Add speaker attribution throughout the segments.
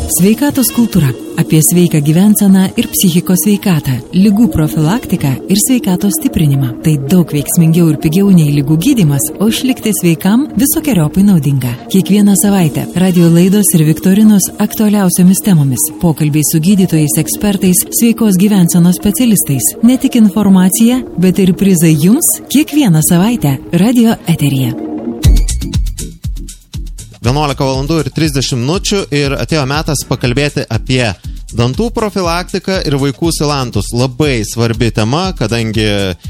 Speaker 1: Sveikatos kultūra. Apie sveiką gyvenseną ir psichikos sveikatą, ligų profilaktiką ir sveikatos stiprinimą. Tai daug veiksmingiau ir pigiau nei ligų gydymas, o išlikti sveikam visokeriaupai naudinga. Kiekvieną savaitę radio laidos ir viktorinos aktualiausiomis temomis. Pokalbiai su gydytojais, ekspertais, sveikos gyvensenos specialistais. Ne tik informacija, bet ir prizai jums kiekvieną savaitę radio eteryje.
Speaker 2: 11 valandų ir 30 minučių ir atėjo metas pakalbėti apie dantų profilaktiką ir vaikų silantus. Labai svarbi tema, kadangi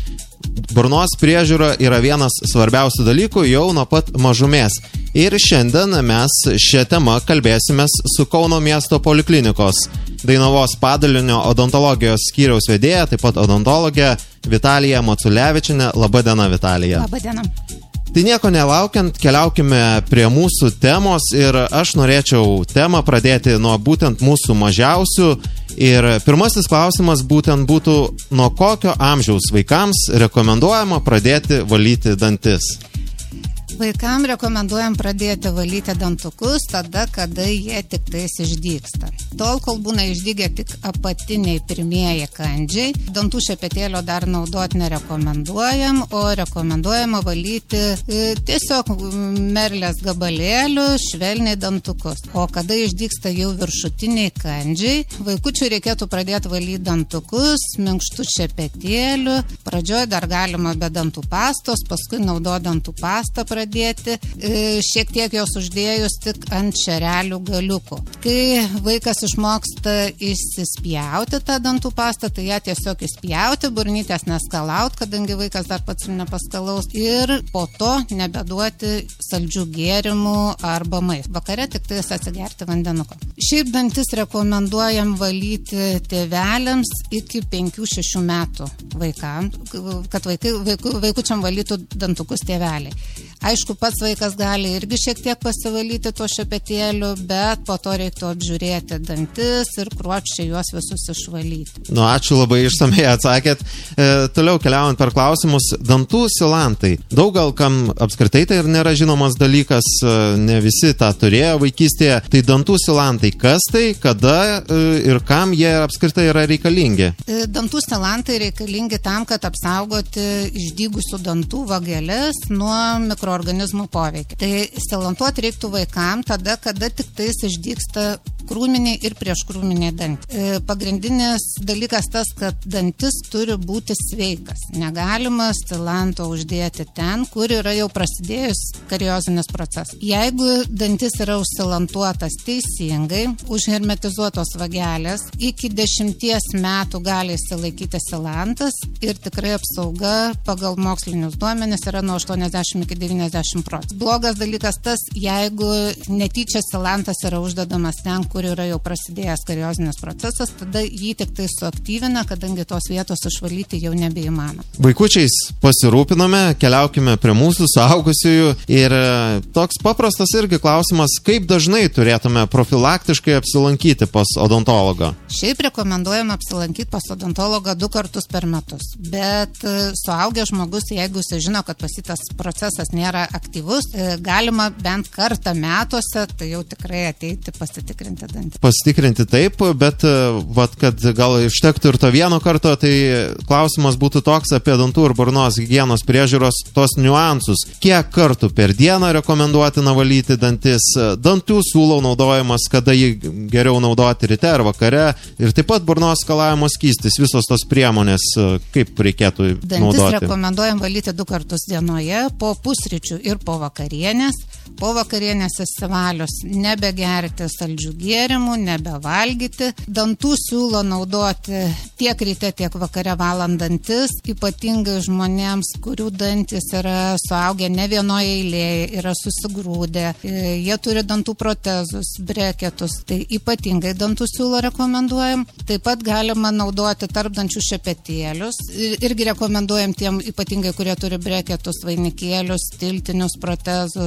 Speaker 2: burnos priežiūra yra vienas svarbiausių dalykų jau nuo pat mažumės. Ir šiandien mes šią temą kalbėsimės su Kauno miesto poliklinikos Dainavos padalinio odontologijos skyriaus vedėja, taip pat odontologė Vitalija Maculevičienė. Labadiena, Vitalija.
Speaker 3: Labadiena.
Speaker 2: Tai nieko nelaukiant, keliaukime prie mūsų temos ir aš norėčiau temą pradėti nuo būtent mūsų mažiausių. Ir pirmasis klausimas būtent būtų, nuo kokio amžiaus vaikams rekomenduojama pradėti valyti dantis?
Speaker 3: Vaikam rekomenduojam pradėti valyti dantukus tada, kada jie tik tais išdygsta. Tol, kol būna išdygę tik apatiniai pirmieji kandžiai, dantų šepetėlio dar naudoti nerekomenduojam, o rekomenduojama valyti tiesiog merlės gabalėlių, švelniai dantukus. O kada išdygsta jau viršutiniai kandžiai, vaikučiui reikėtų pradėti valyti dantukus minkštų šepetėlių. Pradžioje dar galima be dantų pastos, paskui naudoti dantų pastą pradėti, šiek tiek jos uždėjus tik ant šerelių galiukų. Kai vaikas išmoksta įsispjauti tą dantų pastą, tai ją tiesiog įspjauti, burnytės neskalaut, kadangi vaikas dar pats nepaskalaus, ir po to nebeduoti saldžių gėrimų arba maisto. Vakare tik tais atsigerti vandenuko. Šiaip dantis rekomenduojam valyti tėveliams iki 5-6 metų vaikams, kad vaikučiam valytų dantukus tėveliai. Aišku, pats vaikas gali irgi šiek tiek pasivalyti tuo šepetėliu, bet po to reiktų apžiūrėti dantis ir kruopščiai juos visus išvalyti.
Speaker 2: Ačiū, labai išsamei atsakėt. Toliau keliaujant per klausimus, dantų silantai. Daug gal kam apskritai tai ir nėra žinomas dalykas, ne visi tą turėjo vaikystėje. Tai dantų silantai, kas tai, kada ir kam jie apskritai yra reikalingi?
Speaker 3: Dantų silantai reikalingi tam, kad apsaugoti išdygusių dantų vageles nuo mikroorganizmų poveikį. Tai silantuoti reiktų vaikam tada, kada tik tais išdygsta krūminiai ir prieškrūminiai dantys. Pagrindinis dalykas tas, kad dantis turi būti sveikas. Negalima silanto uždėti ten, kur yra jau prasidėjus kariozinis procesas. Jeigu dantis yra užsilantuotas teisingai, užhermetizuotos vagelės, iki 10 metų gali įsilaikyti silantas ir tikrai apsauga pagal mokslinius duomenis yra nuo 80 iki 90%. Blogas dalykas tas, jeigu netyčia silantas yra uždedamas ten, kur yra jau prasidėjęs kariozinis procesas, tada jį tik tai suaktyvina, kadangi tos vietos išvalyti jau nebeįmanoma.
Speaker 2: Vaikučiais pasirūpiname, keliaukime prie mūsų suaugusiųjų ir toks paprastas irgi klausimas, kaip dažnai turėtume profilaktiškai apsilankyti pas odontologą?
Speaker 3: Šiaip rekomenduojam apsilankyti pas odontologą 2 kartus per metus, bet suaugęs žmogus, jeigu jis žino, kad pas jį tas procesas nėra aktyvus, galima bent kartą metuose, tai jau tikrai ateiti pasitikrinti dantį.
Speaker 2: Pasitikrinti taip, bet kad gal ištektų ir to vieno karto, tai klausimas būtų toks apie dantų ir burnos higienos priežiūros tos niuansus. Kiek kartų per dieną rekomenduotina valyti dantis, dantų siūlau naudojimas, kada jį geriau naudoti ryte ar vakare, ir taip pat burnos skalavimo skystis, visos tos priemonės, kaip reikėtų naudoti.
Speaker 3: Dantis rekomenduojam valyti 2 kartus dienoje, po pusryčių ir po vakarienės. Po vakarienės įsivalius nebegerti saldžių gėrimų, nebevalgyti. Dantų siūlo naudoti tiek ryte, tiek vakare valant dantis, ypatingai žmonėms, kurių dantis yra suaugę ne vienoje eilėje, yra susigrūdę, jie turi dantų protezus, breketus, tai ypatingai dantų siūlo rekomenduojam. Taip pat galima naudoti tarpdančių šepetėlius, irgi rekomenduojam tiem ypatingai, kurie turi breketus, vainikėlius, tiltinius protezus, kurių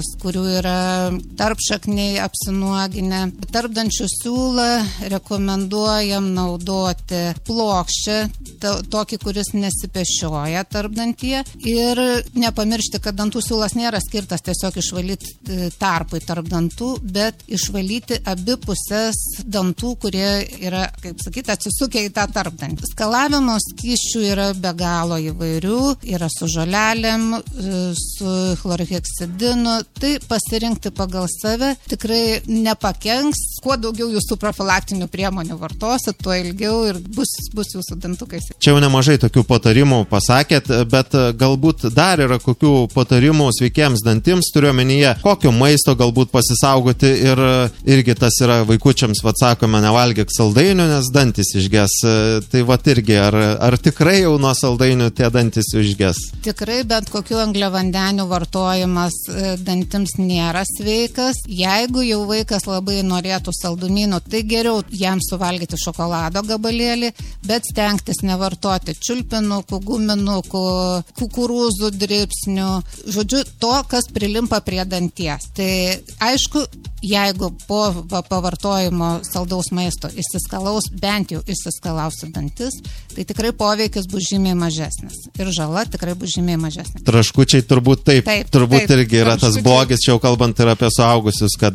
Speaker 3: yra tarpšakniai apsinuoginę. Tarpdančių siūlą rekomenduojam naudoti plokščią, tokį, kuris nesipešioja tarpdantyje. Ir nepamiršti, kad dantų siūlas nėra skirtas tiesiog išvalyti tarpui tarp dantų, bet išvalyti abi pusės dantų, kurie yra, kaip sakyti, atsisukę į tą tarpdantį. Skalavimo skysčių yra be galo įvairių, yra su žolelėm, su chlorheksidinu, tai pasirinkti pagal save tikrai nepakenks. Kuo daugiau jūsų profilaktinių priemonių vartosit, tuo ilgiau ir bus jūsų dantukai.
Speaker 2: Čia jau nemažai tokių patarimų pasakėt, bet galbūt dar yra kokių patarimų sveikiems dantims, turiuomenyje, kokio maisto galbūt pasisaugoti ir irgi tas yra vaikučiams, sakome, nevalgyk saldainių, nes dantis išges. Tai irgi, ar tikrai jau nuo saldainių tie dantis išges?
Speaker 3: Tikrai bent kokių angliavandenių vartojimas dantims nėra sveikas. Jeigu jau vaikas labai norėtų saldumynų, tai geriau jam suvalgyti šokolado gabalėlį, bet stengtis nevartoti čiulpinukų, guminukų, kukurūzų dribsnių, žodžiu, to, kas prilimpa prie danties. Tai aišku, jeigu po pavartojimo saldaus maisto bent jau išsiskalausi dantis, tai tikrai poveikis bus žymiai mažesnis. Ir žala tikrai bus žymiai mažesnė.
Speaker 2: Traškučiai turbūt taip irgi yra tas blogis, čia jau kalbant ir apie suaugusius, kad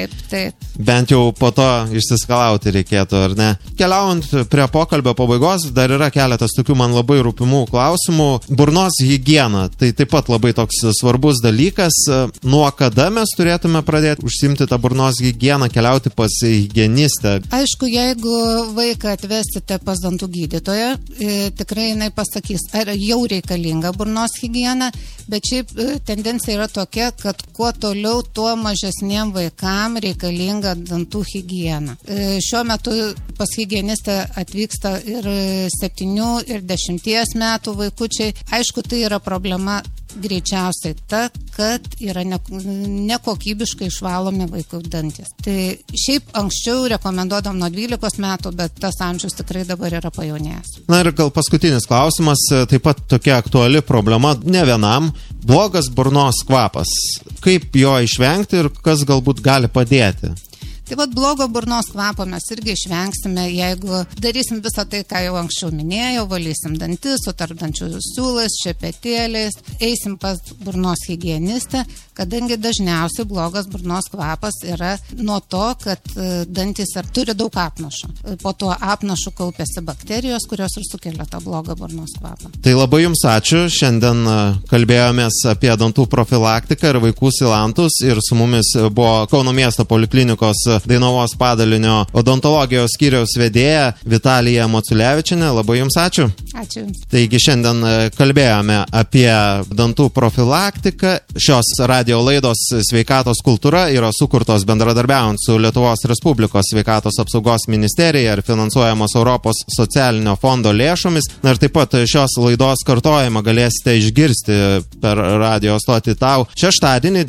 Speaker 2: bent jau po to išsiskalauti reikėtų, ar ne? Keliaujant prie pokalbio pabaigos, dar yra keletas tokių man labai rūpimų klausimų. Burnos higiena, tai taip pat labai toks svarbus dalykas. Nuo kada mes turėtume pradėti užsiimti tą burnos higieną, keliauti pas higienistę?
Speaker 3: Aišku, jeigu vaiką atvesite pas dantų gydytoją, tikrai jinai pasakys, ar jau reikalinga burnos higiena, bet šiaip tendencija yra tokia, kad kuo toliau, tuo mažesniem vaikam reikalinga dantų higiena. Šiuo metu pas higienistą atvyksta ir 7 ir 10 metų vaikučiai. Aišku, tai yra problema greičiausiai ta, kad yra nekokybiškai išvalomi vaikų dantis. Tai šiaip anksčiau rekomenduodam nuo 12 metų, bet tas amžius tikrai dabar yra pajaunėjęs.
Speaker 2: Na ir gal paskutinis klausimas, taip pat tokia aktuali problema ne vienam, blogas burnos kvapas. Kaip jo išvengti ir kas galbūt gali padėti?
Speaker 3: Tai blogo burnos kvapo mes irgi išvengsime, jeigu darysim visą tai, ką jau anksčiau minėjau, valysim dantis su tarpdančių siūlais, šepetėliais, eisim pas burnos higienistę, kadangi dažniausiai blogas burnos kvapas yra nuo to, kad dantis turi daug apnašų. Po to apnašų kaupiasi bakterijos, kurios ir sukelia tą blogą burnos kvapą.
Speaker 2: Tai labai jums ačiū. Šiandien kalbėjomės apie dantų profilaktiką ir vaikų silantus ir su mumis buvo Kauno miesto poliklinikos Dainavos padalinio odontologijos skyriaus vedėja Vitalija Maculevičienė. Labai jums ačiū.
Speaker 3: Ačiū jums.
Speaker 2: Taigi šiandien kalbėjome apie dantų profilaktiką. Šios radio laidos Sveikatos kultūra yra sukurtos bendradarbiaujant su Lietuvos Respublikos sveikatos apsaugos ministerija ir finansuojamos Europos socialinio fondo lėšomis. Na ir taip pat šios laidos kartojimą galėsite išgirsti per radio stotį Tau šeštadienį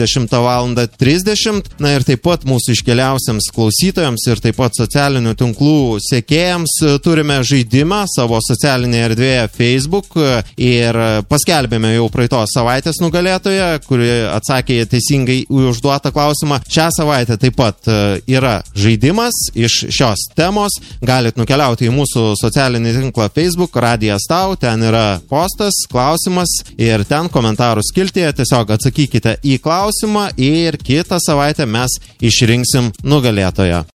Speaker 2: 10:30. Na ir taip pat mūsų iškeliausiams klausytojams ir taip pat socialinių tinklų sekėjams turime žaidimą savo socialinėje erdvėje Facebook ir paskelbėme jau praeitos savaitės nugalėtoją, kuri atsakė teisingai užduotą klausimą. Šią savaitę taip pat yra žaidimas iš šios temos. Galit nukeliauti į mūsų socialinį tinklą Facebook, Radijas Tau, ten yra postas, klausimas ir ten komentarų skiltyje tiesiog atsakykite į klausimą ir kitą savaitę mes išrinksim nugalėtoją.